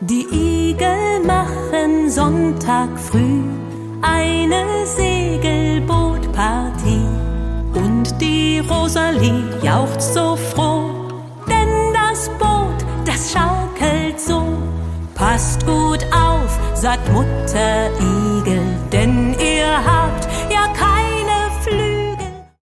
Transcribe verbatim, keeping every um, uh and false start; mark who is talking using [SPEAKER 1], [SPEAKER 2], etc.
[SPEAKER 1] Die Igel machen Sonntag früh eine Segelbootpartie. Und die Rosalie jaucht so froh, denn das Boot, das schaukelt so. Passt gut auf, sagt Mutter Igel, denn ihr habt